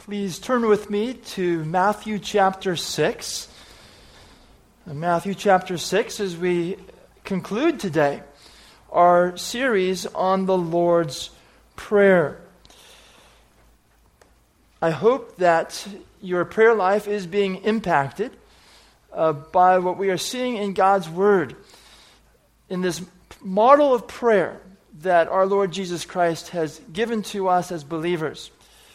Please turn with me to Matthew chapter 6. Matthew chapter 6 as we conclude today our series on the Lord's Prayer. I hope that your prayer life is being impacted by what we are seeing in God's Word, in this model of prayer that our Lord Jesus Christ has given to us as believers.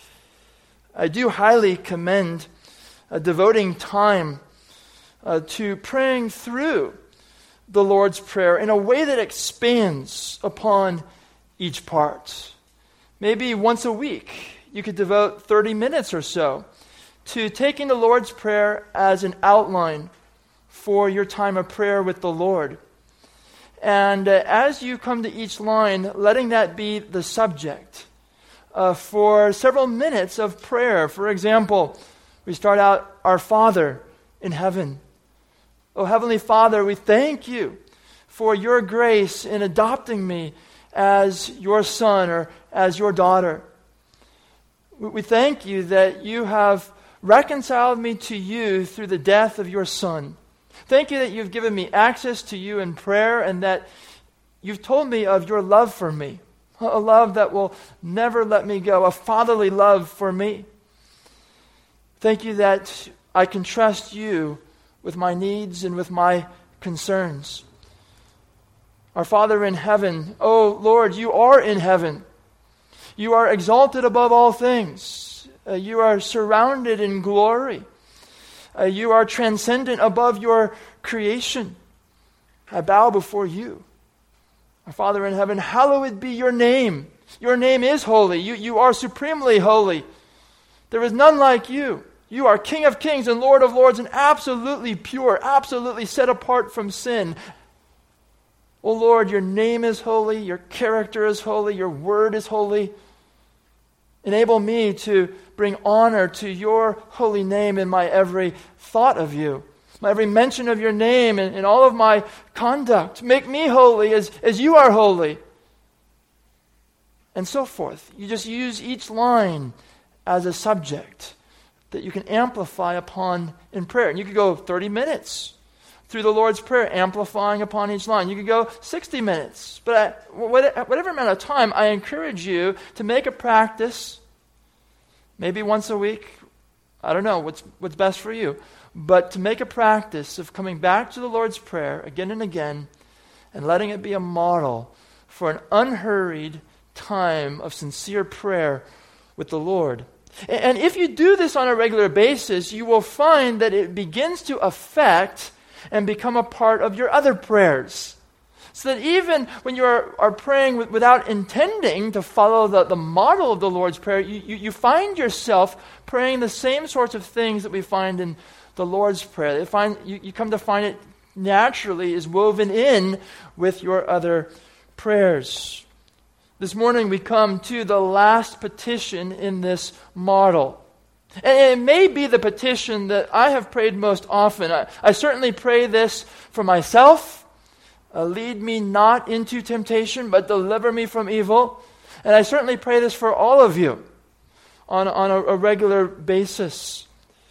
I do highly commend devoting time to praying through the Lord's Prayer in a way that expands upon each part. Maybe once a week, you could devote 30 minutes or so to taking the Lord's Prayer as an outline for your time of prayer with the Lord. And as you come to each line, letting that be the subject for several minutes of prayer. For example, we start out, Our Father in heaven. Oh, Heavenly Father, we thank you for your grace in adopting me as your son or as your daughter. We thank you that you have reconciled me to you through the death of your Son. Thank you that you've given me access to you in prayer and that you've told me of your love for me, a love that will never let me go, a fatherly love for me. Thank you that I can trust you with my needs and with my concerns. Our Father in heaven, oh Lord, you are in heaven. You are exalted above all things. You are surrounded in glory. You are transcendent above your creation. I bow before you. Our Father in heaven, hallowed be your name. Your name is holy. You are supremely holy. There is none like you. You are King of kings and Lord of lords and absolutely pure, absolutely set apart from sin. Oh Lord, your name is holy, your character is holy, your word is holy. Enable me to bring honor to your holy name in my every thought of you, my every mention of your name and in all of my conduct. Make me holy as you are holy. And so forth. You just use each line as a subject that you can amplify upon in prayer. And you could go 30 minutes through the Lord's Prayer, amplifying upon each line. You could go 60 minutes. But whatever amount of time, I encourage you to make a practice, maybe once a week. I don't know what's best for you. But to make a practice of coming back to the Lord's Prayer again and again and letting it be a model for an unhurried time of sincere prayer with the Lord. And if you do this on a regular basis, you will find that it begins to affect and become a part of your other prayers. So that even when you are praying without intending to follow the model of the Lord's Prayer, you find yourself praying the same sorts of things that we find in the Lord's Prayer. You come to find it naturally is woven in with your other prayers. This morning we come to the last petition in this model. And it may be the petition that I have prayed most often. I certainly pray this for myself. Lead me not into temptation, but deliver me from evil. And I certainly pray this for all of you on a regular basis.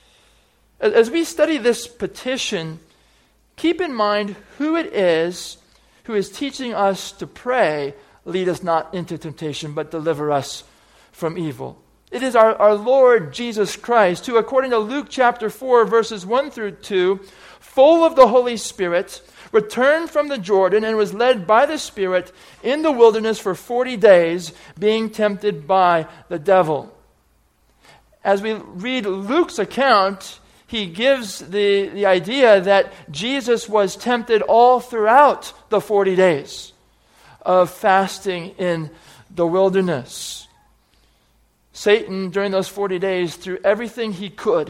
As we study this petition, keep in mind who it is who is teaching us to pray, lead us not into temptation, but deliver us from evil. It is our Lord Jesus Christ, who, according to Luke chapter 4, verses 1 through 2, full of the Holy Spirit, returned from the Jordan and was led by the Spirit in the wilderness for 40 days, being tempted by the devil. As we read Luke's account, he gives the idea that Jesus was tempted all throughout the 40 days of fasting in the wilderness. Satan, during those 40 days, threw everything he could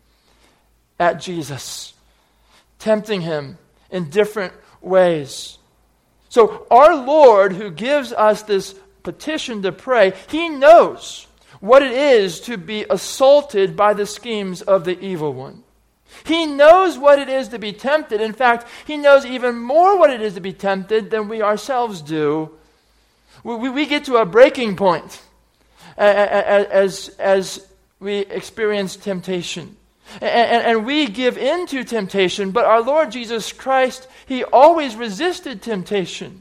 at Jesus, tempting him in different ways. So our Lord, who gives us this petition to pray, he knows what it is to be assaulted by the schemes of the evil one. He knows what it is to be tempted. In fact, he knows even more what it is to be tempted than we ourselves do. We get to a breaking point as we experience temptation. And we give in to temptation, but our Lord Jesus Christ, He always resisted temptation.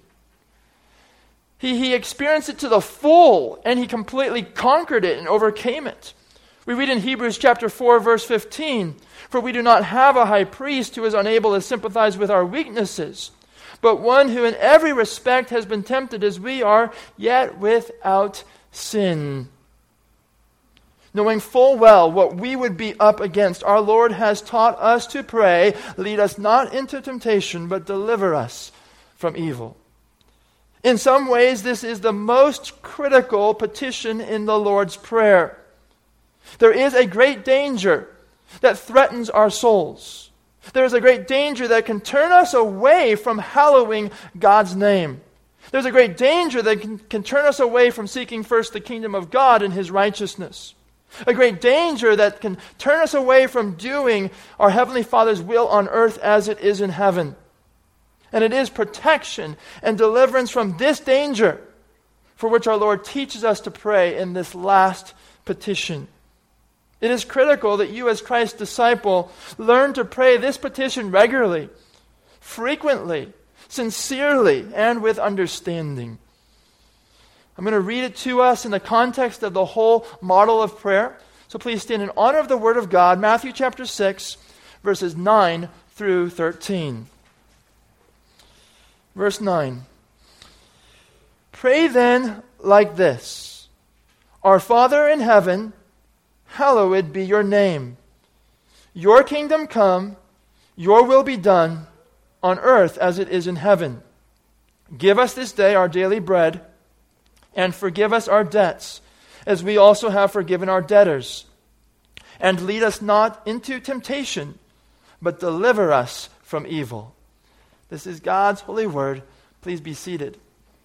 He experienced it to the full, and He completely conquered it and overcame it. We read in Hebrews chapter 4, verse 15, "For we do not have a high priest who is unable to sympathize with our weaknesses, but one who in every respect has been tempted as we are, yet without sin." Knowing full well what we would be up against, our Lord has taught us to pray, "Lead us not into temptation, but deliver us from evil." In some ways, this is the most critical petition in the Lord's Prayer. There is a great danger that threatens our souls. There is a great danger that can turn us away from hallowing God's name. There's a great danger that can turn us away from seeking first the kingdom of God and His righteousness. A great danger that can turn us away from doing our Heavenly Father's will on earth as it is in heaven. And it is protection and deliverance from this danger for which our Lord teaches us to pray in this last petition. It is critical that you as Christ's disciple learn to pray this petition regularly, frequently, sincerely, and with understanding. I'm going to read it to us in the context of the whole model of prayer. So please stand in honor of the Word of God, Matthew chapter 6, verses 9 through 13. Verse 9. "Pray then like this: Our Father in heaven, hallowed be your name. Your kingdom come, your will be done, on earth as it is in heaven. Give us this day our daily bread, and forgive us our debts, as we also have forgiven our debtors. And lead us not into temptation, but deliver us from evil." This is God's holy word. Please be seated.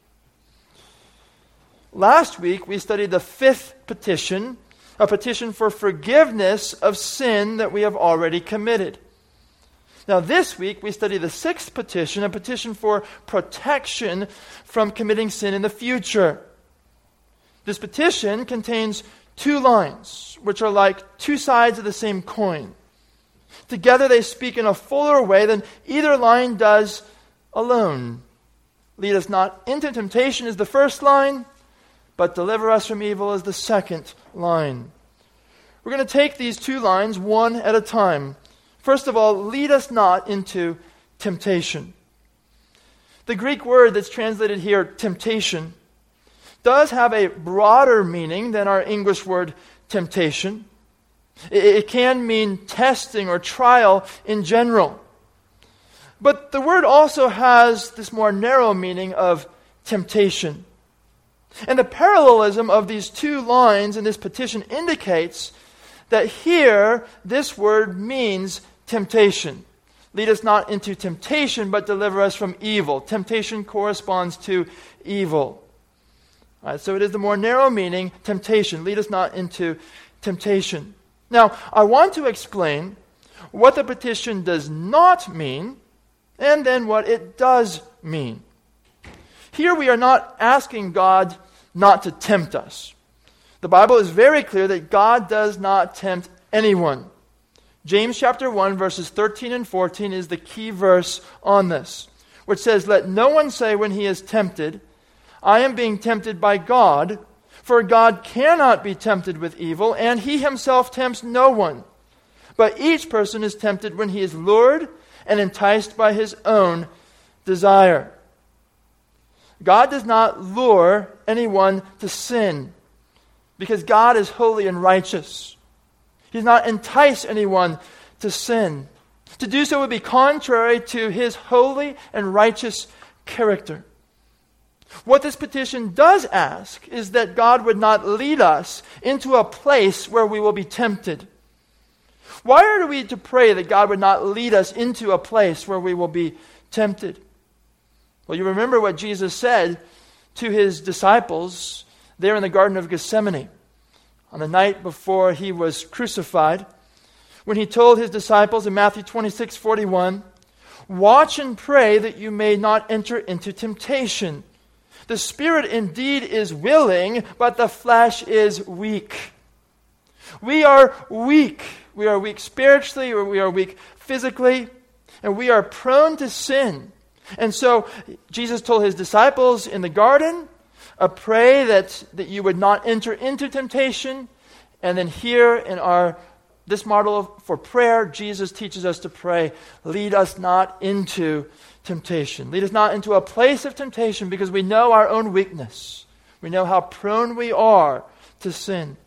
Last week, we studied the fifth petition, a petition for forgiveness of sin that we have already committed. Now this week, we study the sixth petition, a petition for protection from committing sin in the future. This petition contains two lines, which are like two sides of the same coin. Together they speak in a fuller way than either line does alone. "Lead us not into temptation" is the first line, but "deliver us from evil" is the second line. We're going to take these two lines one at a time. First of all, lead us not into temptation. The Greek word that's translated here, temptation, does have a broader meaning than our English word temptation. It can mean testing or trial in general. But the word also has this more narrow meaning of temptation. And the parallelism of these two lines in this petition indicates that here this word means temptation. Lead us not into temptation, but deliver us from evil. Temptation corresponds to evil. All right, so it is the more narrow meaning, temptation. Lead us not into temptation. Now, I want to explain what the petition does not mean, and then what it does mean. Here we are not asking God not to tempt us. The Bible is very clear that God does not tempt anyone. James chapter 1, verses 13 and 14 is the key verse on this, which says, "Let no one say when he is tempted, 'I am being tempted by God,' for God cannot be tempted with evil, and He Himself tempts no one. But each person is tempted when he is lured and enticed by his own desire." God does not lure anyone to sin, because God is holy and righteous. He does not entice anyone to sin. To do so would be contrary to His holy and righteous character. What this petition does ask is that God would not lead us into a place where we will be tempted. Why are we to pray that God would not lead us into a place where we will be tempted? Well, you remember what Jesus said to His disciples there in the Garden of Gethsemane on the night before He was crucified, when He told His disciples in Matthew 26:41, "Watch and pray that you may not enter into temptation. The spirit indeed is willing, but the flesh is weak." We are weak. We are weak spiritually, or we are weak physically, and we are prone to sin. And so Jesus told his disciples in the garden, pray that you would not enter into temptation. And then here in this model for prayer, Jesus teaches us to pray, lead us not into temptation. Lead us not into a place of temptation, because we know our own weakness. We know how prone we are to sin.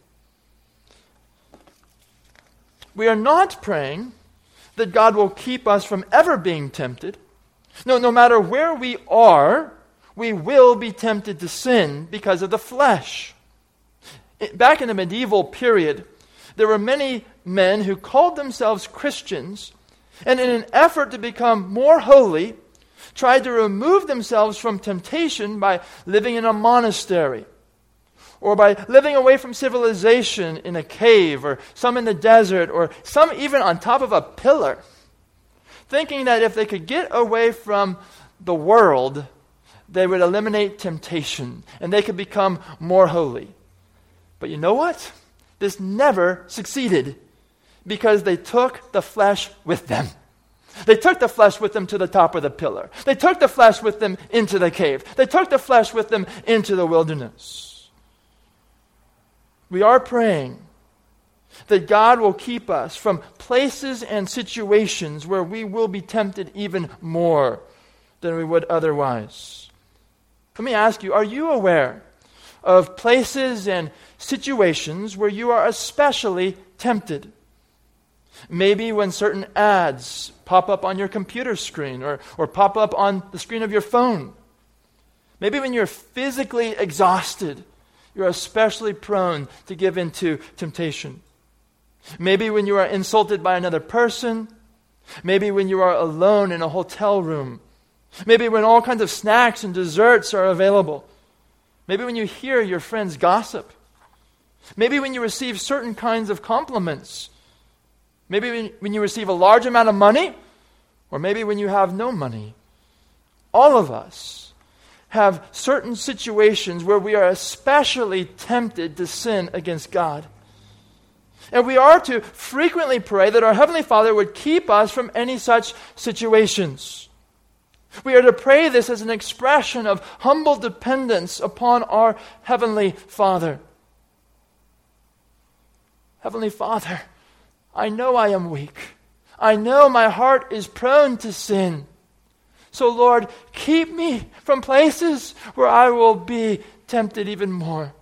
We are not praying that God will keep us from ever being tempted. No matter where we are, we will be tempted to sin because of the flesh. Back in the medieval period, there were many men who called themselves Christians, and in an effort to become more holy, tried to remove themselves from temptation by living in a monastery, or by living away from civilization in a cave, or some in the desert, or some even on top of a pillar, thinking that if they could get away from the world, they would eliminate temptation, and they could become more holy. But you know what? This never succeeded, because they took the flesh with them. They took the flesh with them to the top of the pillar. They took the flesh with them into the cave. They took the flesh with them into the wilderness. We are praying that God will keep us from places and situations where we will be tempted even more than we would otherwise. Let me ask you, are you aware of places and situations where you are especially tempted? Maybe when certain ads pop up on your computer screen, or pop up on the screen of your phone. Maybe when you're physically exhausted, you're especially prone to give into temptation. Maybe when you are insulted by another person. Maybe when you are alone in a hotel room. Maybe when all kinds of snacks and desserts are available. Maybe when you hear your friends gossip. Maybe when you receive certain kinds of compliments. Maybe when you receive a large amount of money, or maybe when you have no money. All of us have certain situations where we are especially tempted to sin against God. And we are to frequently pray that our Heavenly Father would keep us from any such situations. We are to pray this as an expression of humble dependence upon our Heavenly Father. Heavenly Father, I know I am weak. I know my heart is prone to sin. So Lord, keep me from places where I will be tempted even more.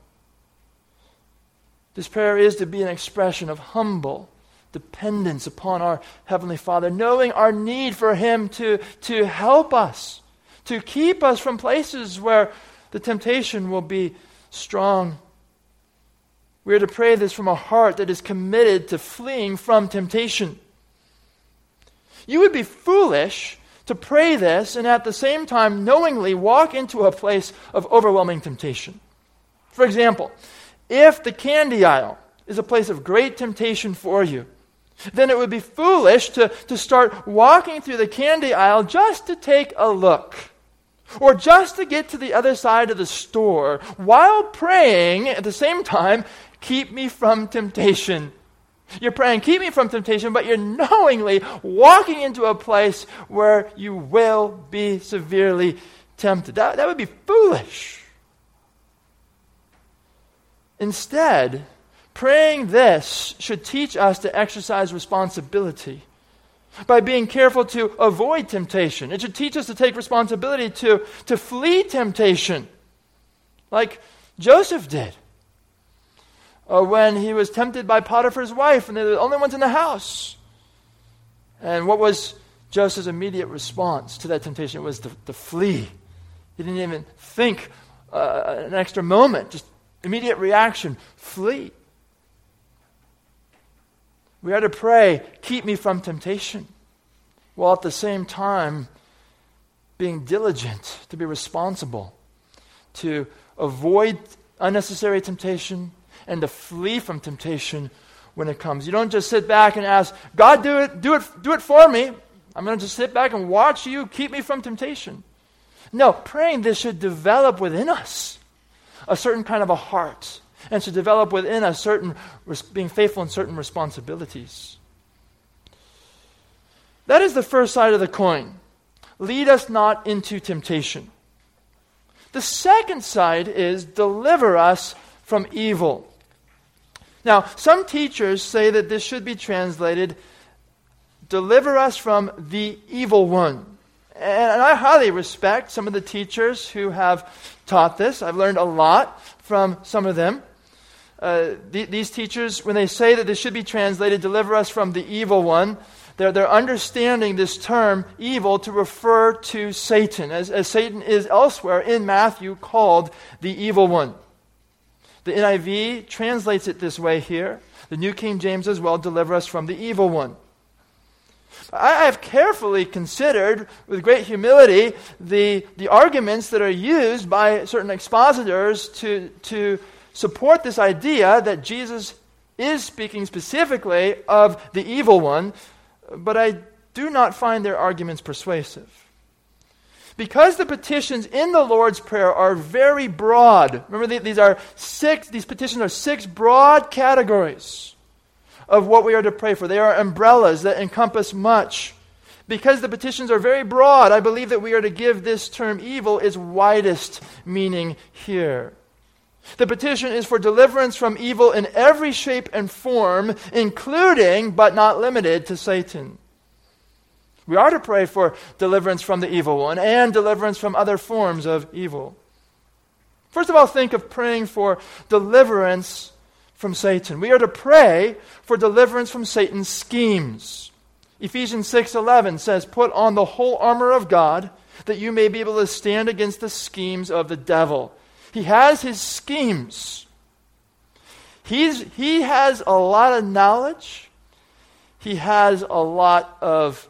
This prayer is to be an expression of humble dependence upon our Heavenly Father, knowing our need for Him to help us, to keep us from places where the temptation will be strong. We are to pray this from a heart that is committed to fleeing from temptation. You would be foolish to pray this and at the same time knowingly walk into a place of overwhelming temptation. For example, if the candy aisle is a place of great temptation for you, then it would be foolish to start walking through the candy aisle just to take a look, or just to get to the other side of the store, while praying at the same time, keep me from temptation. You're praying, keep me from temptation, but you're knowingly walking into a place where you will be severely tempted. That would be foolish. Instead, praying this should teach us to exercise responsibility by being careful to avoid temptation. It should teach us to take responsibility to flee temptation, like Joseph did. When he was tempted by Potiphar's wife, and they were the only ones in the house. And what was Joseph's immediate response to that temptation? It was to flee. He didn't even think an extra moment. Just immediate reaction, flee. We are to pray, keep me from temptation, while at the same time being diligent, to be responsible, to avoid unnecessary temptation, and to flee from temptation when it comes. You don't just sit back and ask, God, do it for me. I'm going to just sit back and watch you keep me from temptation. No, praying this should develop within us a certain kind of a heart and to develop within us being faithful in certain responsibilities. That is the first side of the coin. Lead us not into temptation. The second side is deliver us from evil. Now, some teachers say that this should be translated, deliver us from the evil one. And I highly respect some of the teachers who have taught this. I've learned a lot from some of them. These teachers, when they say that this should be translated, deliver us from the evil one, they're understanding this term, evil, to refer to Satan, as Satan is elsewhere in Matthew called the evil one. The NIV translates it this way here. The New King James as well, deliver us from the evil one. I have carefully considered, with great humility, the arguments that are used by certain expositors to support this idea that Jesus is speaking specifically of the evil one, but I do not find their arguments persuasive. Because the petitions in the Lord's Prayer are very broad. Remember, these petitions are 6 broad categories of what we are to pray for. They are umbrellas that encompass much. Because the petitions are very broad, I believe that we are to give this term evil its widest meaning here. The petition is for deliverance from evil in every shape and form, including, but not limited to, Satan. We are to pray for deliverance from the evil one and deliverance from other forms of evil. First of all, think of praying for deliverance from Satan. We are to pray for deliverance from Satan's schemes. Ephesians 6:11 says, "Put on the whole armor of God, that you may be able to stand against the schemes of the devil." He has his schemes. He has a lot of knowledge. He has a lot of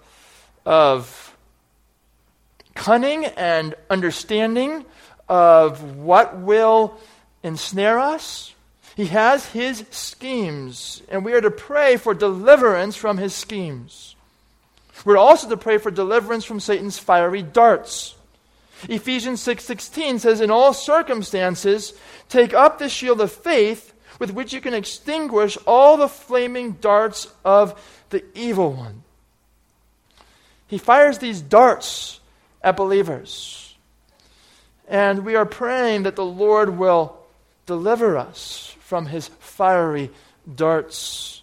cunning and understanding of what will ensnare us. He has his schemes, and we are to pray for deliverance from his schemes. We're also to pray for deliverance from Satan's fiery darts. Ephesians 6:16 says, "In all circumstances, take up the shield of faith with which you can extinguish all the flaming darts of the evil one." He fires these darts at believers. And we are praying that the Lord will deliver us from his fiery darts.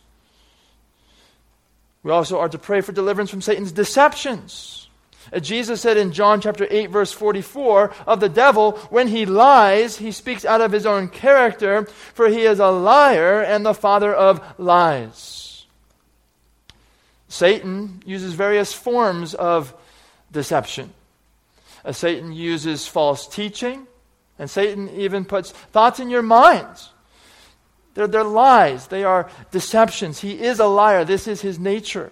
We also are to pray for deliverance from Satan's deceptions. Jesus said in John chapter 8, verse 44, of the devil, when he lies, he speaks out of his own character, for he is a liar and the father of lies. Satan uses various forms of deception. Satan uses false teaching, and Satan even puts thoughts in your minds. They're lies. They are deceptions. He is a liar. This is his nature.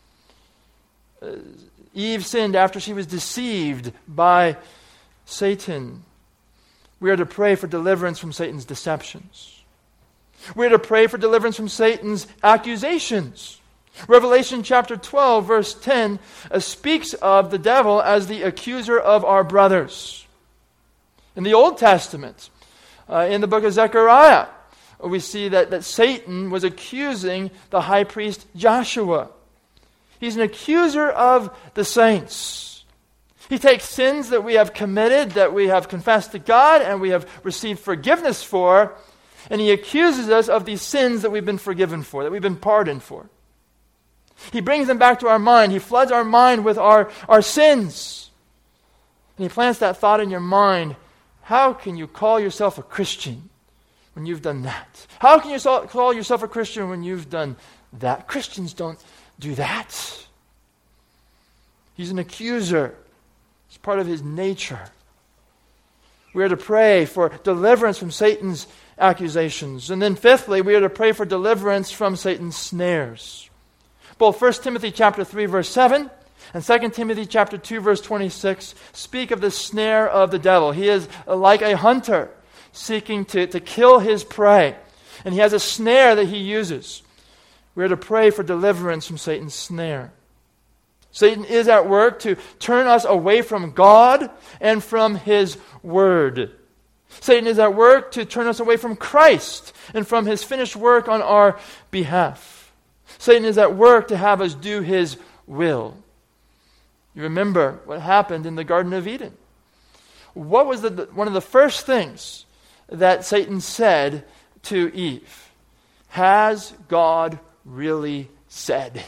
Eve sinned after she was deceived by Satan. We are to pray for deliverance from Satan's deceptions. We are to pray for deliverance from Satan's accusations. Revelation chapter 12, verse 10 speaks of the devil as the accuser of our brothers. In the Old Testament, in the book of Zechariah, we see that Satan was accusing the high priest Joshua. He's an accuser of the saints. He takes sins that we have committed, that we have confessed to God, and we have received forgiveness for, and he accuses us of these sins that we've been forgiven for, that we've been pardoned for. He brings them back to our mind. He floods our mind with our sins. And he plants that thought in your mind, how can you call yourself a Christian when you've done that? How can you call yourself a Christian when you've done that? Christians don't do that. He's an accuser. It's part of his nature. We are to pray for deliverance from Satan's accusations. And then fifthly, we are to pray for deliverance from Satan's snares. Both 1 Timothy chapter 3, verse 7 and 2 Timothy chapter 2, verse 26 speak of the snare of the devil. He is like a hunter seeking to kill his prey. And he has a snare that he uses. We are to pray for deliverance from Satan's snare. Satan is at work to turn us away from God and from his word. Satan is at work to turn us away from Christ and from his finished work on our behalf. Satan is at work to have us do his will. You remember what happened in the Garden of Eden. What was one of the first things that Satan said to Eve? Has God really said?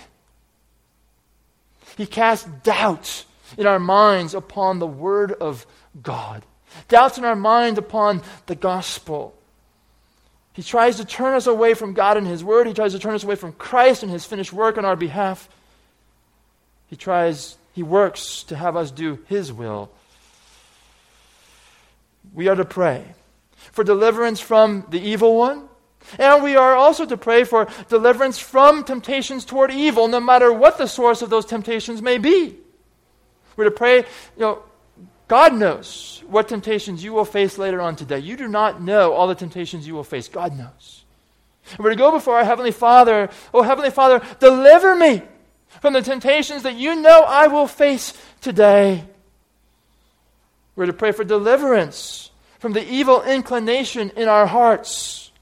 He cast doubt in our minds upon the Word of God. Doubts in our mind upon the gospel. He tries to turn us away from God and His Word. He tries to turn us away from Christ and His finished work on our behalf. He works to have us do His will. We are to pray for deliverance from the evil one. And we are also to pray for deliverance from temptations toward evil, no matter what the source of those temptations may be. We're to pray, God knows what temptations you will face later on today. You do not know all the temptations you will face. God knows. And we're to go before our Heavenly Father. Oh, Heavenly Father, deliver me from the temptations that you know I will face today. We're to pray for deliverance from the evil inclination in our hearts.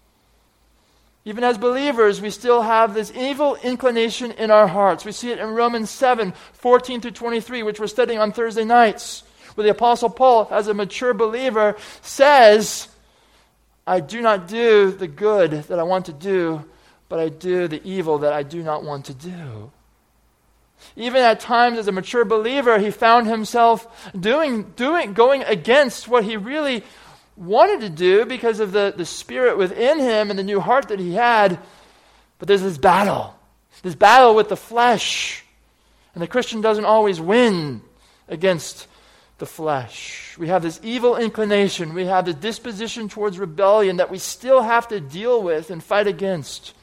Even as believers, we still have this evil inclination in our hearts. We see it in Romans 7, 14 through 23, which we're studying on Thursday nights, where the Apostle Paul, as a mature believer, says, I do not do the good that I want to do, but I do the evil that I do not want to do. Even at times as a mature believer, he found himself going against what he really wanted to do because of the spirit within him and the new heart that he had. But there's this battle with the flesh. And the Christian doesn't always win against the flesh. We have this evil inclination. We have this disposition towards rebellion that we still have to deal with and fight against.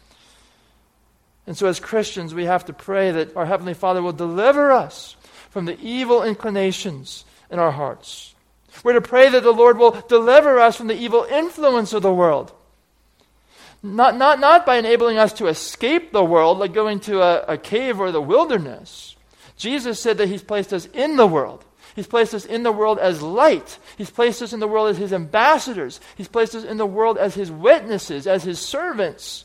And so as Christians, we have to pray that our Heavenly Father will deliver us from the evil inclinations in our hearts. We're to pray that the Lord will deliver us from the evil influence of the world. Not by enabling us to escape the world, like going to a cave or the wilderness. Jesus said that He's placed us in the world. He's placed us in the world as light. He's placed us in the world as His ambassadors. He's placed us in the world as His witnesses, as His servants.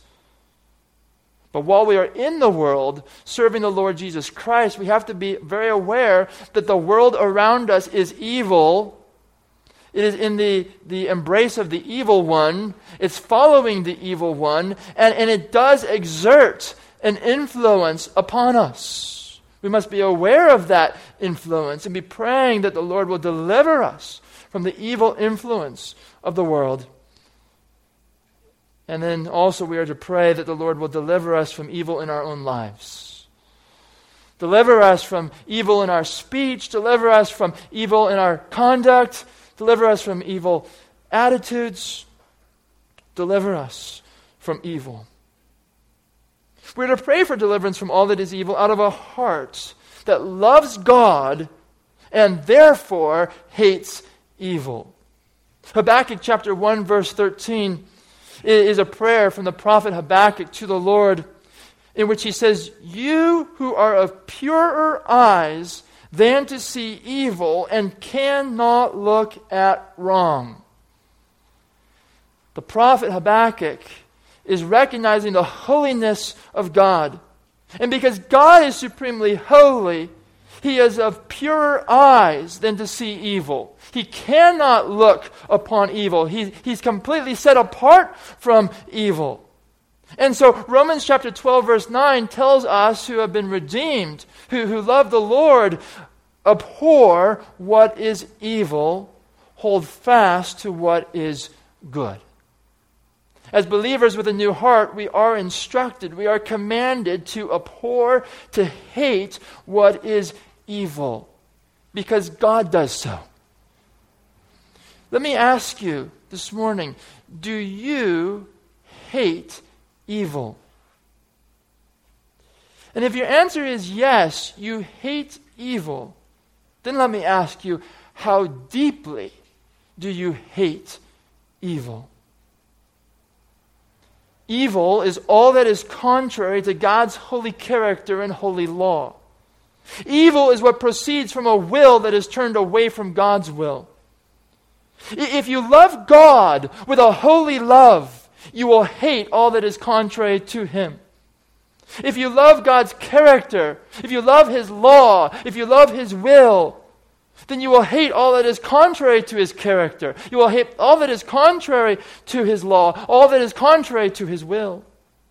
But while we are in the world, serving the Lord Jesus Christ, we have to be very aware that the world around us is evil. It is in the embrace of the evil one. It's following the evil one. And it does exert an influence upon us. We must be aware of that influence and be praying that the Lord will deliver us from the evil influence of the world. And then also we are to pray that the Lord will deliver us from evil in our own lives. Deliver us from evil in our speech. Deliver us from evil in our conduct. Deliver us from evil attitudes. Deliver us from evil. We're to pray for deliverance from all that is evil out of a heart that loves God and therefore hates evil. Habakkuk chapter 1 verse 13 is a prayer from the prophet Habakkuk to the Lord, in which he says, you who are of purer eyes than to see evil and cannot look at wrong. The prophet Habakkuk is recognizing the holiness of God. And because God is supremely holy, He is of purer eyes than to see evil. He cannot look upon evil. He's completely set apart from evil. And so Romans chapter 12 verse 9 tells us who have been redeemed, who love the Lord, abhor what is evil, hold fast to what is good. As believers with a new heart, we are instructed, we are commanded to abhor, to hate what is evil, because God does so. Let me ask you this morning, do you hate evil? And if your answer is yes, you hate evil, then let me ask you, how deeply do you hate evil? Evil is all that is contrary to God's holy character and holy law. Evil is what proceeds from a will that is turned away from God's will. If you love God with a holy love, you will hate all that is contrary to Him. If you love God's character, if you love His law, if you love His will, then you will hate all that is contrary to His character. You will hate all that is contrary to His law, all that is contrary to His will.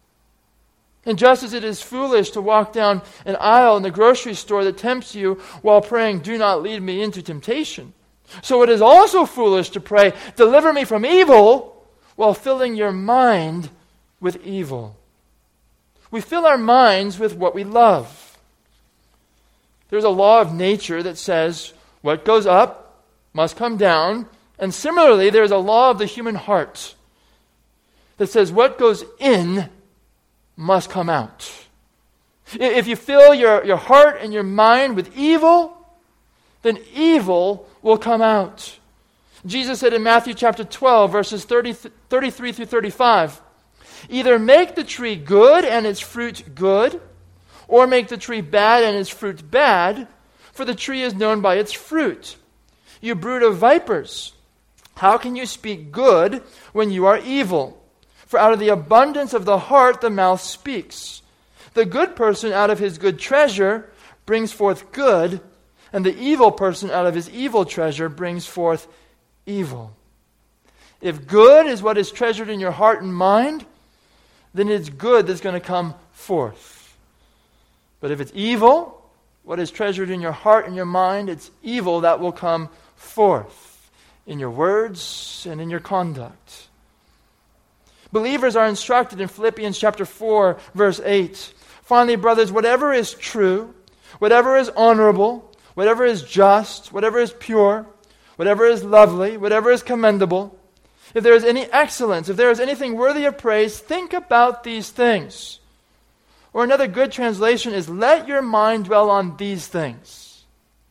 And just as it is foolish to walk down an aisle in the grocery store that tempts you while praying, "Do not lead me into temptation," so it is also foolish to pray, "Deliver me from evil," while filling your mind with evil. We fill our minds with what we love. There's a law of nature that says what goes up must come down. And similarly, there's a law of the human heart that says what goes in must come out. If you fill your heart and your mind with evil, then evil will come out. Jesus said in Matthew chapter 12, verses 33 through 35, "Either make the tree good and its fruit good, or make the tree bad and its fruit bad, for the tree is known by its fruit. You brood of vipers, how can you speak good when you are evil? For out of the abundance of the heart the mouth speaks. The good person out of his good treasure brings forth good, and the evil person out of his evil treasure brings forth evil." If good is what is treasured in your heart and mind, then it's good that's going to come forth. But if it's evil, what is treasured in your heart and your mind, it's evil that will come forth in your words and in your conduct. Believers are instructed in Philippians chapter 4, verse 8. "Finally, brothers, whatever is true, whatever is honorable, whatever is just, whatever is pure, whatever is lovely, whatever is commendable, if there is any excellence, if there is anything worthy of praise, think about these things." Or another good translation is, "Let your mind dwell on these things."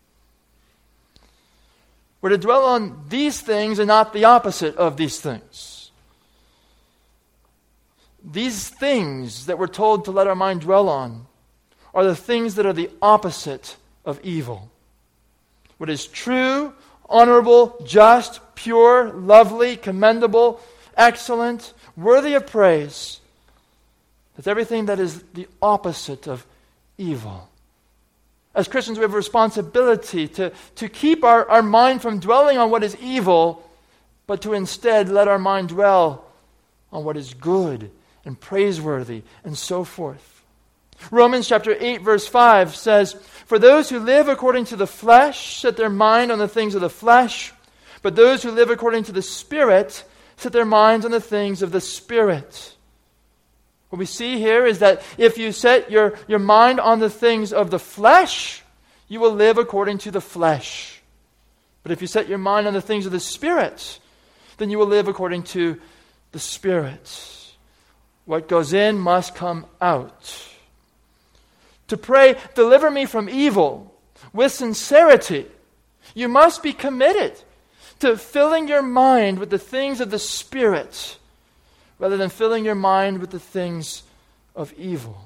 We're to dwell on these things and not the opposite of these things. These things that we're told to let our mind dwell on are the things that are the opposite of evil. What is true, honorable, just, pure, lovely, commendable, excellent, worthy of praise. That's everything that is the opposite of evil. As Christians, we have a responsibility to keep our mind from dwelling on what is evil, but to instead let our mind dwell on what is good and praiseworthy and so forth. Romans chapter 8, verse 5 says, "For those who live according to the flesh set their mind on the things of the flesh, but those who live according to the Spirit set their minds on the things of the Spirit." What we see here is that if you set your mind on the things of the flesh, you will live according to the flesh. But if you set your mind on the things of the Spirit, then you will live according to the Spirit. What goes in must come out. To pray, "Deliver me from evil," with sincerity, you must be committed to filling your mind with the things of the Spirit rather than filling your mind with the things of evil.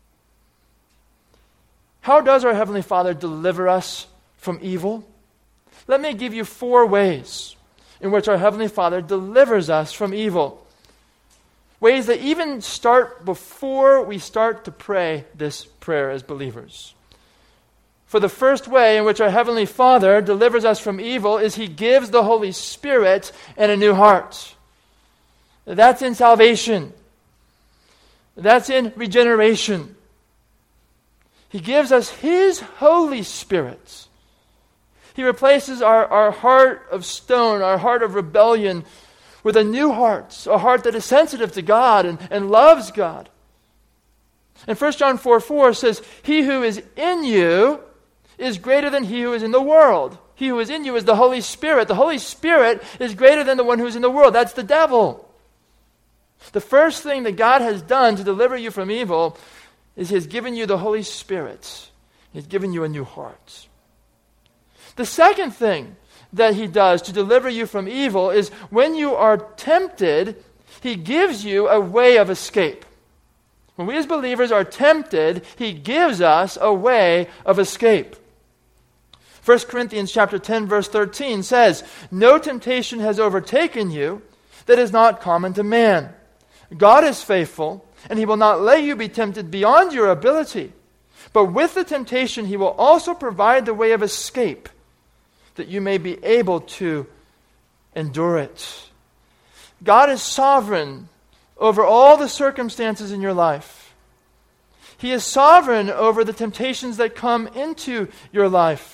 How does our Heavenly Father deliver us from evil? Let me give you 4 ways in which our Heavenly Father delivers us from evil. Ways that even start before we start to pray this prayer as believers. For the first way in which our Heavenly Father delivers us from evil is He gives the Holy Spirit and a new heart. That's in salvation. That's in regeneration. He gives us His Holy Spirit. He replaces our heart of stone, our heart of rebellion, with a new heart, a heart that is sensitive to God and loves God. And 1 John 4:4 says, "He who is in you is greater than he who is in the world." He who is in you is the Holy Spirit. The Holy Spirit is greater than the one who is in the world. That's the devil. The first thing that God has done to deliver you from evil is He has given you the Holy Spirit. He's given you a new heart. The second thing that He does to deliver you from evil is when you are tempted, He gives you a way of escape. When we as believers are tempted, He gives us a way of escape. 1 Corinthians chapter 10, verse 13 says, "No temptation has overtaken you that is not common to man. God is faithful, and He will not let you be tempted beyond your ability. But with the temptation, He will also provide the way of escape, that you may be able to endure it." God is sovereign over all the circumstances in your life. He is sovereign over the temptations that come into your life.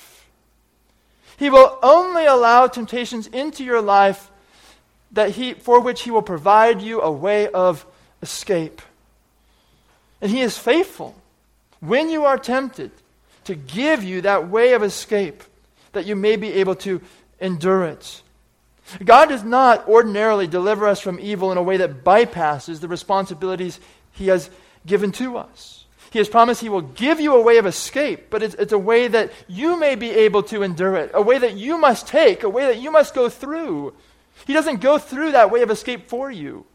He will only allow temptations into your life for which He will provide you a way of escape. And He is faithful when you are tempted to give you that way of escape, that you may be able to endure it. God does not ordinarily deliver us from evil in a way that bypasses the responsibilities He has given to us. He has promised He will give you a way of escape, but it's a way that you may be able to endure it, a way that you must take, a way that you must go through. He doesn't go through that way of escape for you.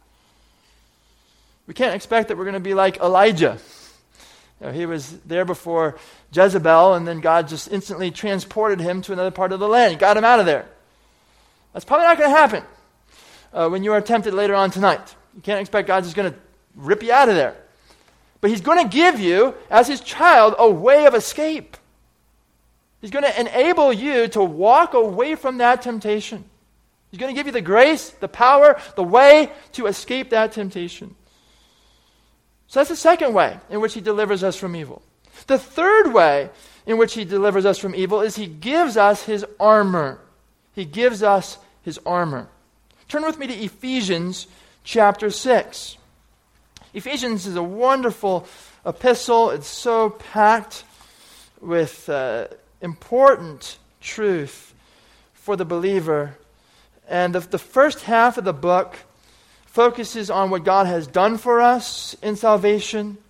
We can't expect that we're going to be like Elijah. He was there before Jezebel, and then God just instantly transported him to another part of the land. He got him out of there. That's probably not going to happen when you are tempted later on tonight. You can't expect God's just going to rip you out of there. But He's going to give you, as His child, a way of escape. He's going to enable you to walk away from that temptation. He's going to give you the grace, the power, the way to escape that temptation. So that's the second way in which He delivers us from evil. The third way in which He delivers us from evil is He gives us His armor. He gives us His armor. Turn with me to Ephesians chapter 6. Ephesians is a wonderful epistle. It's so packed with important truth for the believer. And the first half of the book focuses on what God has done for us in salvation.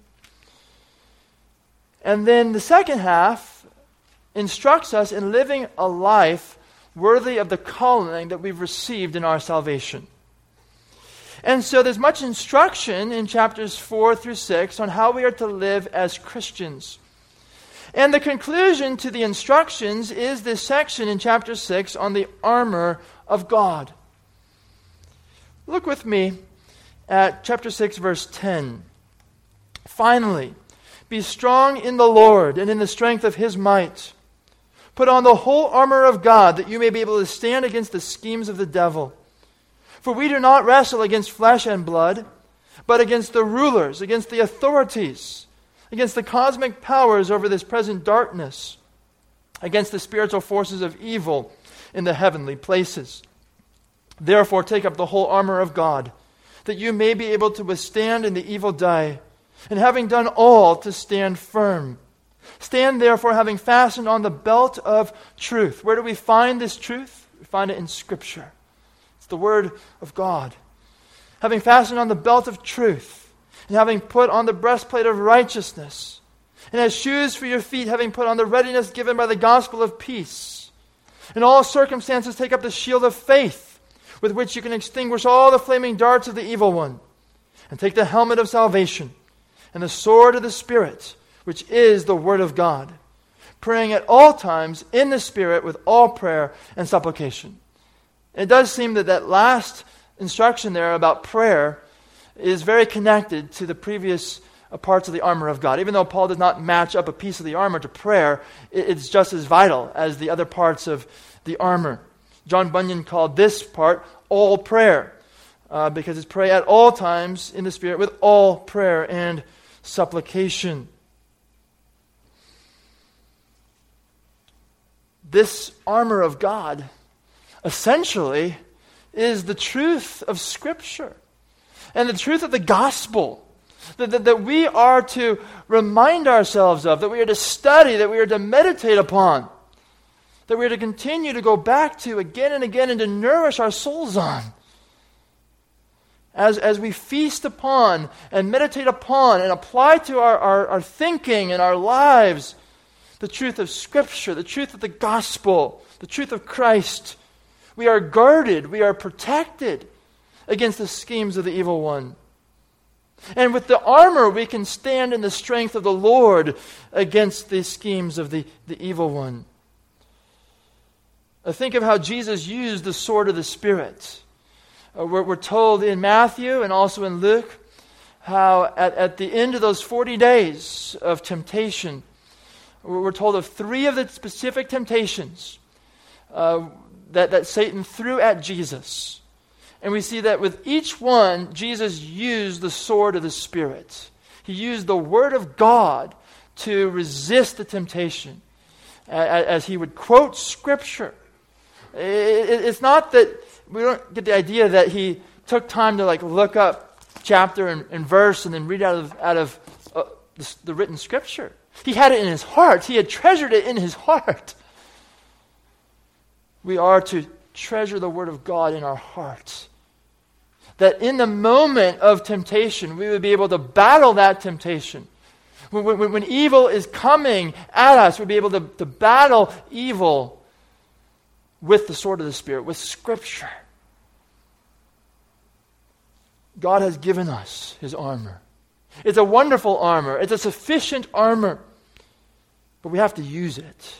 And then the second half instructs us in living a life worthy of the calling that we've received in our salvation. And so there's much instruction in chapters 4 through 6 on how we are to live as Christians. And the conclusion to the instructions is this section in chapter 6 on the armor of God. Look with me at chapter 6, verse 10. "Finally, be strong in the Lord and in the strength of His might. Put on the whole armor of God, that you may be able to stand against the schemes of the devil. For we do not wrestle against flesh and blood, but against the rulers, against the authorities, against the cosmic powers over this present darkness, against the spiritual forces of evil in the heavenly places. Therefore take up the whole armor of God, that you may be able to withstand in the evil day, and having done all, to stand firm. Stand therefore, having fastened on the belt of truth." Where do we find this truth? We find it in Scripture. The Word of God. "Having fastened on the belt of truth, and having put on the breastplate of righteousness, and as shoes for your feet, having put on the readiness given by the gospel of peace. In all circumstances take up the shield of faith, with which you can extinguish all the flaming darts of the evil one, and take the helmet of salvation, and the sword of the Spirit, which is the Word of God, praying at all times in the Spirit with all prayer and supplication." It does seem that last instruction there about prayer is very connected to the previous parts of the armor of God. Even though Paul does not match up a piece of the armor to prayer, it's just as vital as the other parts of the armor. John Bunyan called this part all prayer, because it's pray at all times in the Spirit with all prayer and supplication. This armor of God essentially is the truth of Scripture and the truth of the gospel that we are to remind ourselves of, that we are to study, that we are to meditate upon, that we are to continue to go back to again and again and to nourish our souls on. As we feast upon and meditate upon and apply to our thinking and our lives the truth of Scripture, the truth of the gospel, the truth of Christ, we are guarded, we are protected against the schemes of the evil one. And with the armor, we can stand in the strength of the Lord against the schemes of the evil one. Think of how Jesus used the sword of the Spirit. We're told in Matthew and also in Luke how at the end of those 40 days of temptation, we're told of 3 of the specific temptations that Satan threw at Jesus. And we see that with each one, Jesus used the sword of the Spirit. He used the Word of God to resist the temptation as he would quote Scripture. It's not that we don't get the idea that he took time to look up chapter and verse and then read out of the written Scripture. He had it in his heart. He had treasured it in his heart. We are to treasure the Word of God in our hearts. That in the moment of temptation, we would be able to battle that temptation. When evil is coming at us, we'll be able to battle evil with the sword of the Spirit, with Scripture. God has given us His armor. It's a wonderful armor. It's a sufficient armor. But we have to use it.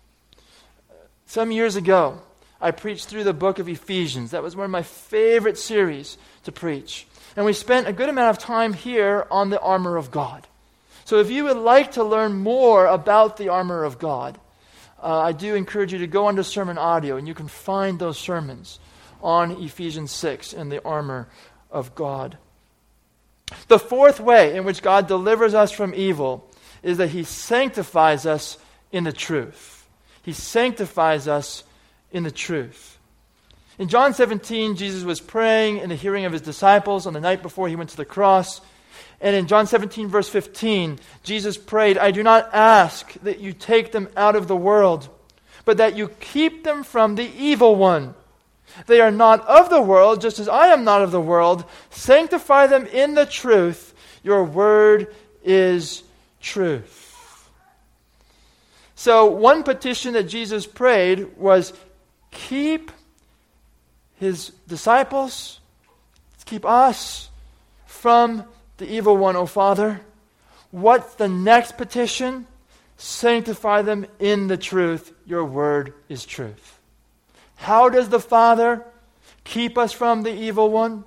Some years ago, I preached through the book of Ephesians. That was one of my favorite series to preach. And we spent a good amount of time here on the armor of God. So if you would like to learn more about the armor of God, I do encourage you to go onto Sermon Audio, and you can find those sermons on Ephesians 6 and the armor of God. The fourth way in which God delivers us from evil is that He sanctifies us in the truth. He sanctifies us in the truth. In John 17, Jesus was praying in the hearing of His disciples on the night before He went to the cross. And in John 17, verse 15, Jesus prayed, "I do not ask that you take them out of the world, but that you keep them from the evil one. They are not of the world, just as I am not of the world. Sanctify them in the truth. Your word is truth." So one petition that Jesus prayed was, keep His disciples, keep us from the evil one, O Father. What's the next petition? Sanctify them in the truth. Your word is truth. How does the Father keep us from the evil one?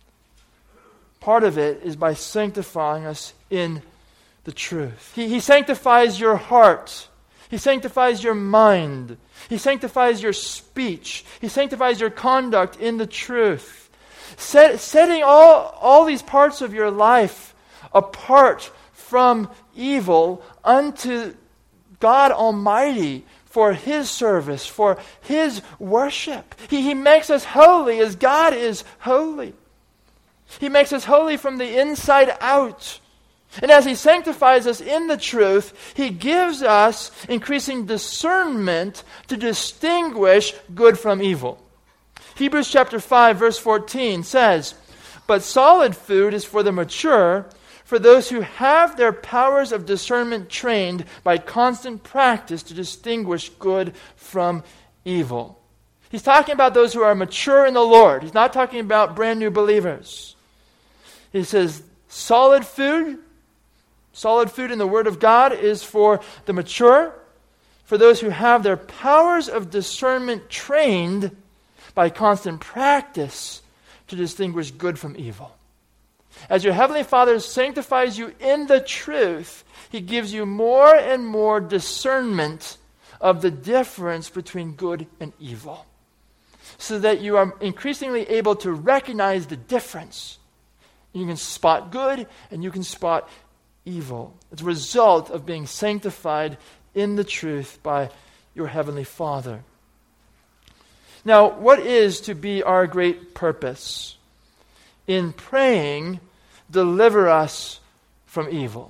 Part of it is by sanctifying us in the truth. He sanctifies your heart. He sanctifies your mind. He sanctifies your speech. He sanctifies your conduct in the truth. Setting all these parts of your life apart from evil unto God Almighty for His service, for His worship. He makes us holy as God is holy. He makes us holy from the inside out. And as He sanctifies us in the truth, He gives us increasing discernment to distinguish good from evil. Hebrews chapter 5, verse 14 says, "But solid food is for the mature, for those who have their powers of discernment trained by constant practice to distinguish good from evil." He's talking about those who are mature in the Lord. He's not talking about brand new believers. He says solid food in the Word of God is for the mature, for those who have their powers of discernment trained by constant practice to distinguish good from evil. As your Heavenly Father sanctifies you in the truth, He gives you more and more discernment of the difference between good and evil, so that you are increasingly able to recognize the difference. You can spot good and you can spot evil. It's a result of being sanctified in the truth by your Heavenly Father. Now, what is to be our great purpose? In praying, deliver us from evil.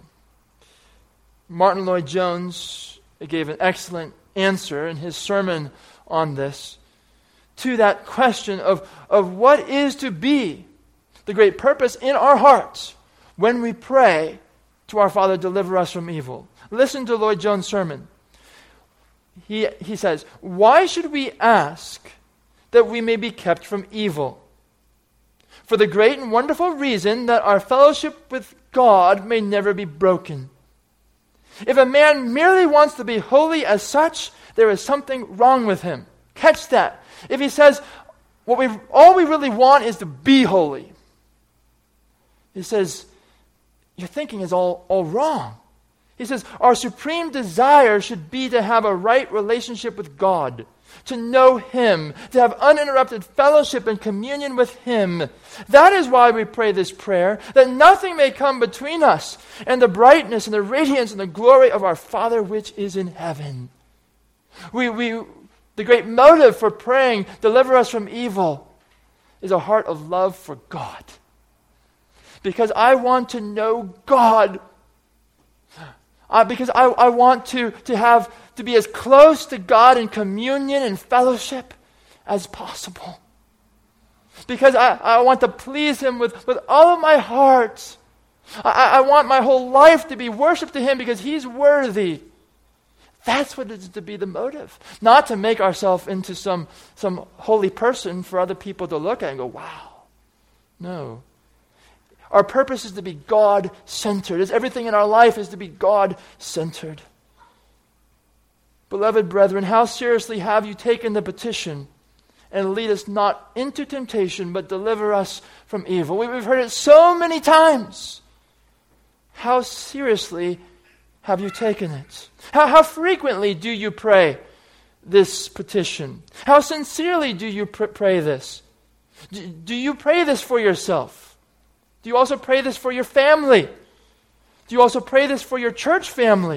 Martin Lloyd-Jones gave an excellent answer in his sermon on this to that question of what is to be the great purpose in our hearts when we pray to our Father, deliver us from evil. Listen to Lloyd-Jones' sermon. He says, "Why should we ask that we may be kept from evil? For the great and wonderful reason that our fellowship with God may never be broken. If a man merely wants to be holy as such, there is something wrong with him. Catch that. If he says, all we really want is to be holy, he says, your thinking is all wrong. He says, our supreme desire should be to have a right relationship with God, to know Him, to have uninterrupted fellowship and communion with Him. That is why we pray this prayer, that nothing may come between us and the brightness and the radiance and the glory of our Father which is in heaven. The great motive for praying, deliver us from evil, is a heart of love for God. Because I want to know God. Because I want to be as close to God in communion and fellowship as possible. Because I want to please Him with all of my heart. I want my whole life to be worship to Him because He's worthy. That's what it is to be the motive. Not to make ourselves into some holy person for other people to look at and go, wow. No. Our purpose is to be God-centered. Everything in our life is to be God-centered. Beloved brethren, how seriously have you taken the petition, and lead us not into temptation, but deliver us from evil? We've heard it so many times. How seriously have you taken it? How frequently do you pray this petition? How sincerely do you pray this? Do you pray this for yourself? Do you also pray this for your family? Do you also pray this for your church family?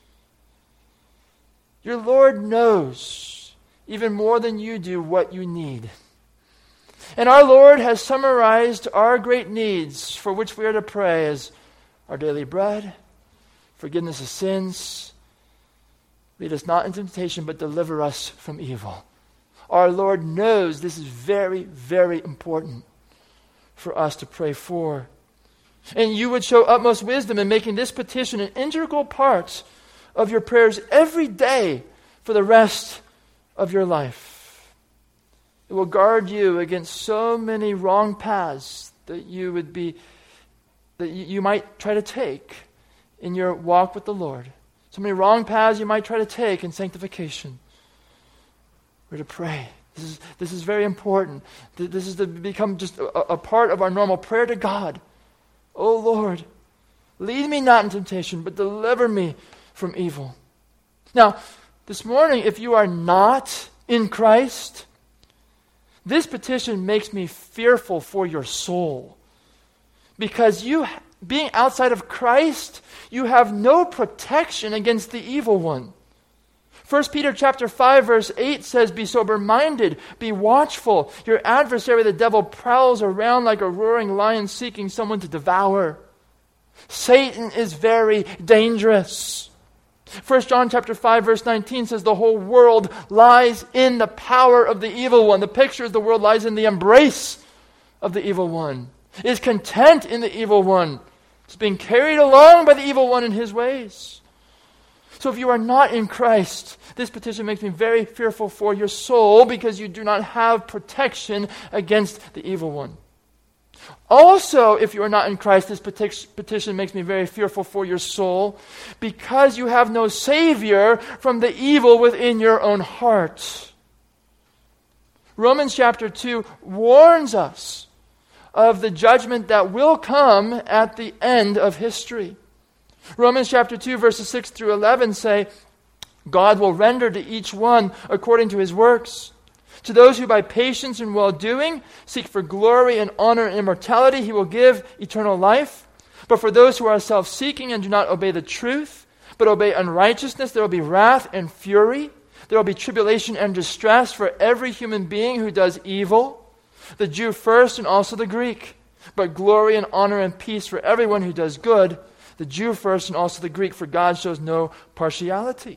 Your Lord knows even more than you do what you need. And our Lord has summarized our great needs for which we are to pray as our daily bread, forgiveness of sins, lead us not into temptation, but deliver us from evil. Our Lord knows this is very, very important for us to pray for. And you would show utmost wisdom in making this petition an integral part of your prayers every day for the rest of your life. It will guard you against so many wrong paths that you might try to take in your walk with the Lord. So many wrong paths you might try to take in sanctification. We're to pray. This is very important. This is to become just a part of our normal prayer to God. Oh Lord, lead me not in temptation, but deliver me from evil. Now, this morning, if you are not in Christ, this petition makes me fearful for your soul. Because you, being outside of Christ, you have no protection against the evil one. 1 Peter chapter 5 verse 8 says, be sober-minded, be watchful. Your adversary the devil prowls around like a roaring lion seeking someone to devour. Satan is very dangerous. 1 John chapter 5 verse 19 says the whole world lies in the power of the evil one. The picture is the world lies in the embrace of the evil one. It is content in the evil one. It's being carried along by the evil one in his ways. So if you are not in Christ, this petition makes me very fearful for your soul because you do not have protection against the evil one. Also, if you are not in Christ, this petition makes me very fearful for your soul because you have no Savior from the evil within your own heart. Romans chapter 2 warns us of the judgment that will come at the end of history. Romans chapter 2 verses 6 through 11 say, God will render to each one according to his works. To those who by patience and well-doing seek for glory and honor and immortality, he will give eternal life. But for those who are self-seeking and do not obey the truth, but obey unrighteousness, there will be wrath and fury. There will be tribulation and distress for every human being who does evil, the Jew first and also the Greek. But glory and honor and peace for everyone who does good, the Jew first and also the Greek, for God shows no partiality.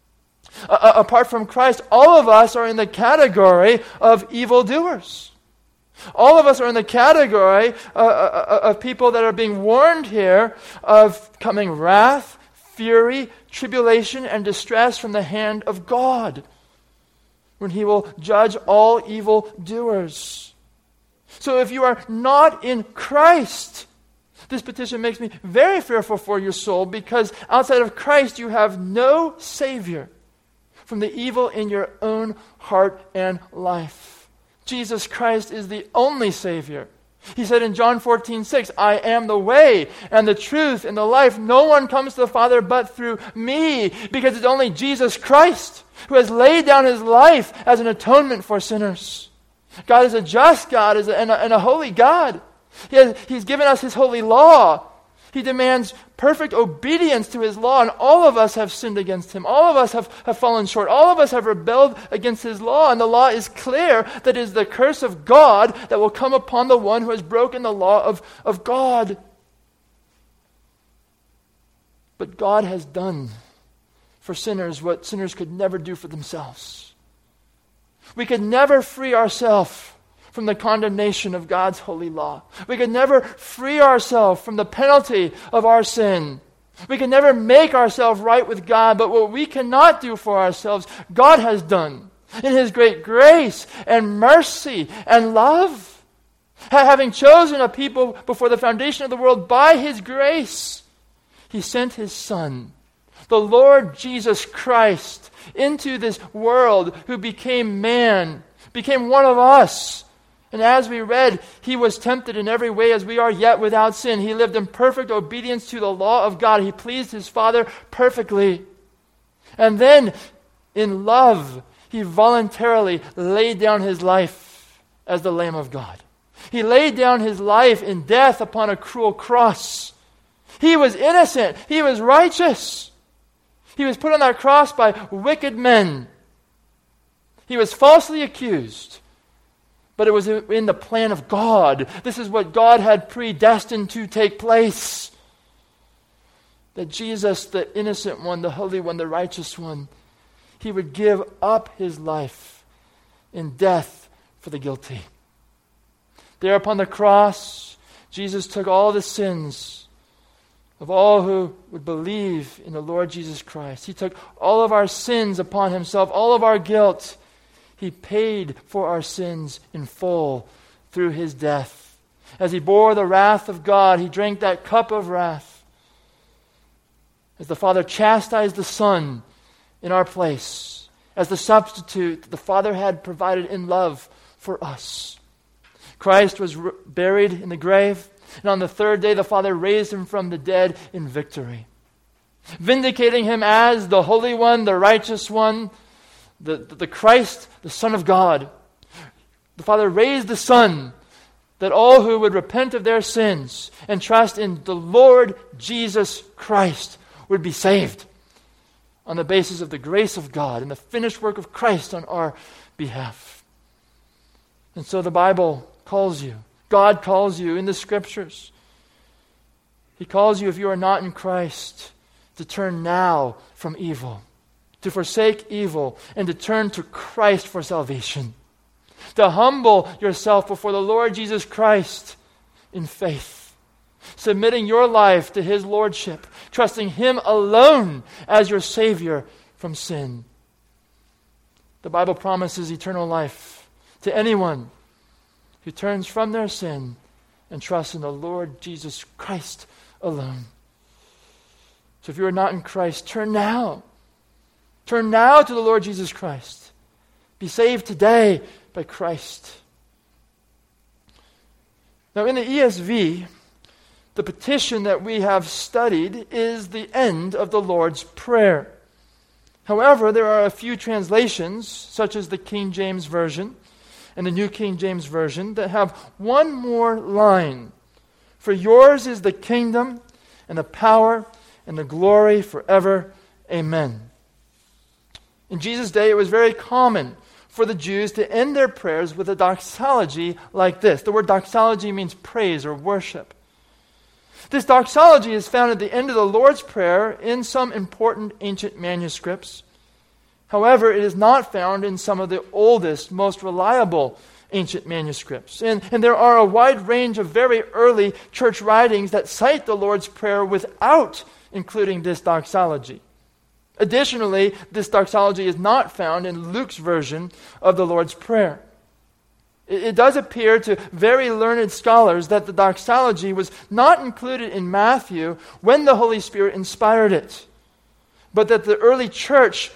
Apart from Christ, all of us are in the category of evildoers. All of us are in the category of people that are being warned here of coming wrath, fury, tribulation, and distress from the hand of God, when he will judge all evildoers. So if you are not in Christ, this petition makes me very fearful for your soul, because outside of Christ you have no Savior from the evil in your own heart and life. Jesus Christ is the only Savior. He said in John 14:6, I am the way and the truth and the life. No one comes to the Father but through me, because it's only Jesus Christ who has laid down his life as an atonement for sinners. God is a just God and a holy God. He's given us his holy law. He demands perfect obedience to his law, and all of us have sinned against him. All of us have fallen short. All of us have rebelled against his law, and the law is clear that it is the curse of God that will come upon the one who has broken the law of God. But God has done for sinners what sinners could never do for themselves. We could never free ourselves from the condemnation of God's holy law. We could never free ourselves from the penalty of our sin. We can never make ourselves right with God, but what we cannot do for ourselves, God has done in his great grace and mercy and love. Having chosen a people before the foundation of the world by his grace, he sent his Son, the Lord Jesus Christ, into this world, who became man, became one of us. And as we read, he was tempted in every way as we are, yet without sin. He lived in perfect obedience to the law of God. He pleased his Father perfectly. And then, in love, he voluntarily laid down his life as the Lamb of God. He laid down his life in death upon a cruel cross. He was innocent. He was righteous. He was put on that cross by wicked men. He was falsely accused. But it was in the plan of God. This is what God had predestined to take place. That Jesus, the innocent one, the holy one, the righteous one, he would give up his life in death for the guilty. There upon the cross, Jesus took all the sins of all who would believe in the Lord Jesus Christ. He took all of our sins upon himself, all of our guilt. He paid for our sins in full through his death. As he bore the wrath of God, he drank that cup of wrath. As the Father chastised the Son in our place, as the substitute that the Father had provided in love for us. Christ was buried in the grave, and on the third day the Father raised him from the dead in victory, vindicating him as the Holy One, the Righteous One, the Christ, the Son of God. The Father raised the Son, that all who would repent of their sins and trust in the Lord Jesus Christ would be saved on the basis of the grace of God and the finished work of Christ on our behalf. And so the Bible calls you, God calls you in the Scriptures. He calls you, if you are not in Christ, to turn now from evil, to forsake evil, and to turn to Christ for salvation. To humble yourself before the Lord Jesus Christ in faith, submitting your life to his lordship, trusting him alone as your Savior from sin. The Bible promises eternal life to anyone who turns from their sin and trusts in the Lord Jesus Christ alone. So if you are not in Christ, turn now. Turn now to the Lord Jesus Christ. Be saved today by Christ. Now in the ESV, the petition that we have studied is the end of the Lord's Prayer. However, there are a few translations, such as the King James Version and the New King James Version, that have one more line. For yours is the kingdom and the power and the glory forever. Amen. In Jesus' day, it was very common for the Jews to end their prayers with a doxology like this. The word doxology means praise or worship. This doxology is found at the end of the Lord's Prayer in some important ancient manuscripts. However, it is not found in some of the oldest, most reliable ancient manuscripts. And there are a wide range of very early church writings that cite the Lord's Prayer without including this doxology. Additionally, this doxology is not found in Luke's version of the Lord's Prayer. It does appear to very learned scholars that the doxology was not included in Matthew when the Holy Spirit inspired it, but that the early church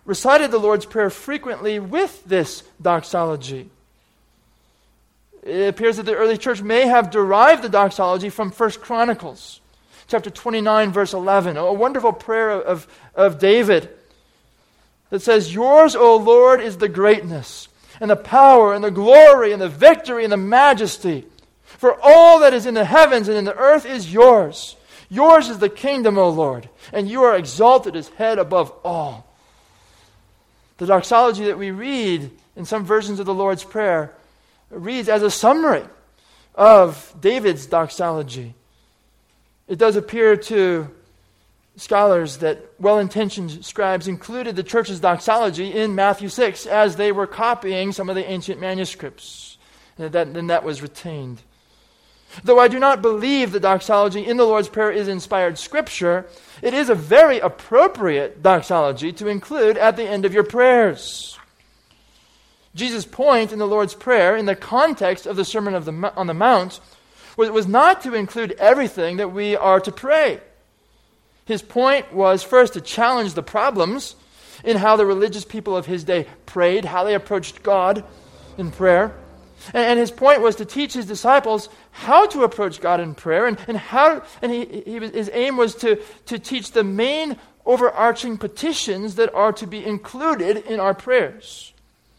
recited the Lord's Prayer frequently with this doxology. It appears that the early church may have derived the doxology from 1 Chronicles, chapter 29, verse 11, a wonderful prayer of David that says, "Yours, O Lord, is the greatness, and the power, and the glory, and the victory, and the majesty. For all that is in the heavens and in the earth is yours. Yours is the kingdom, O Lord, and you are exalted as head above all." The doxology that we read in some versions of the Lord's Prayer reads as a summary of David's doxology. It does appear to scholars that well-intentioned scribes included the church's doxology in Matthew 6 as they were copying some of the ancient manuscripts. And that was retained. Though I do not believe the doxology in the Lord's Prayer is inspired scripture, it is a very appropriate doxology to include at the end of your prayers. Jesus' point in the Lord's Prayer, in the context of the Sermon on the Mount, was not to include everything that we are to pray. His point was first to challenge the problems in how the religious people of his day prayed, how they approached God in prayer. And his point was to teach his disciples how to approach God in prayer, his aim was to teach the main overarching petitions that are to be included in our prayers.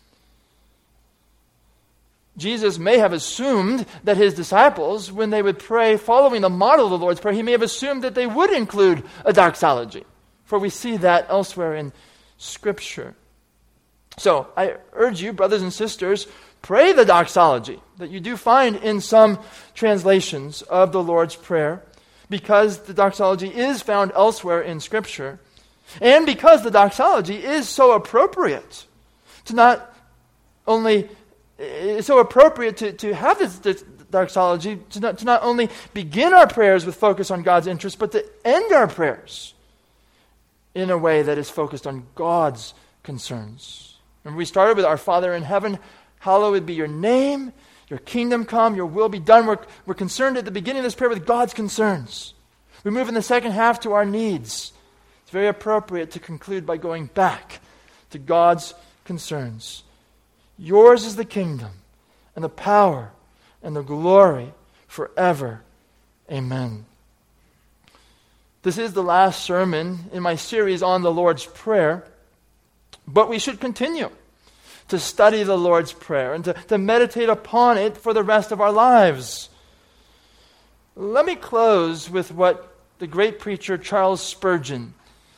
Jesus may have assumed that his disciples, when they would pray following the model of the Lord's Prayer, he may have assumed that they would include a doxology, for we see that elsewhere in Scripture. So I urge you, brothers and sisters, pray the doxology that you do find in some translations of the Lord's Prayer, because the doxology is found elsewhere in Scripture, and because the doxology is so appropriate to not only it's so appropriate to have this doxology, to not only begin our prayers with focus on God's interest, but to end our prayers in a way that is focused on God's concerns. Remember, we started with Our Father in heaven, hallowed be your name, your kingdom come, your will be done. We're concerned at the beginning of this prayer with God's concerns. We move in the second half to our needs. It's very appropriate to conclude by going back to God's concerns. Yours is the kingdom, and the power, and the glory forever. Amen. This is the last sermon in my series on the Lord's Prayer, but we should continue to study the Lord's Prayer and to meditate upon it for the rest of our lives. Let me close with what the great preacher Charles Spurgeon,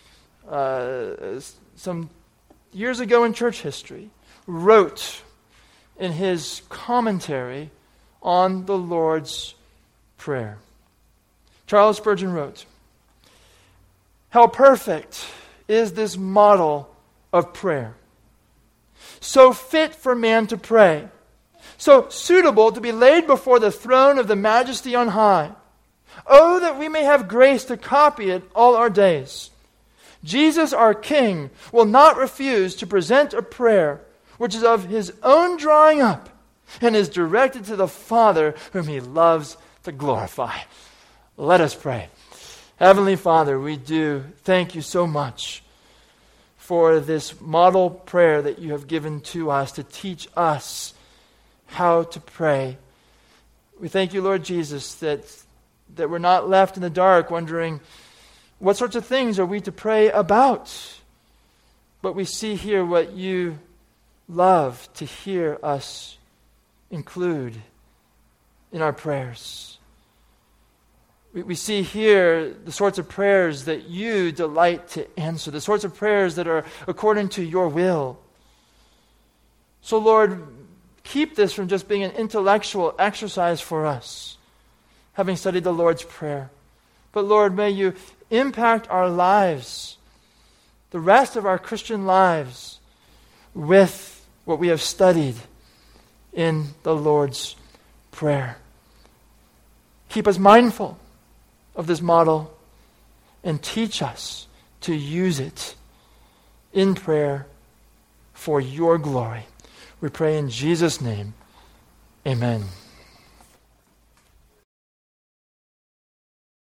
some years ago in church history, wrote in his commentary on the Lord's Prayer. Charles Spurgeon wrote, "How perfect is this model of prayer, so fit for man to pray, so suitable to be laid before the throne of the Majesty on high. Oh, that we may have grace to copy it all our days. Jesus, our King, will not refuse to present a prayer which is of his own drawing up and is directed to the Father whom he loves to glorify." Let us pray. Heavenly Father, we do thank you so much for this model prayer that you have given to us to teach us how to pray. We thank you, Lord Jesus, that we're not left in the dark wondering what sorts of things are we to pray about. But we see here what you love to hear us include in our prayers. We see here the sorts of prayers that you delight to answer, the sorts of prayers that are according to your will. So, Lord, keep this from just being an intellectual exercise for us, having studied the Lord's Prayer. But, Lord, may you impact our lives, the rest of our Christian lives, with what we have studied in the Lord's Prayer. Keep us mindful of this model and teach us to use it in prayer for your glory. We pray in Jesus' name. Amen.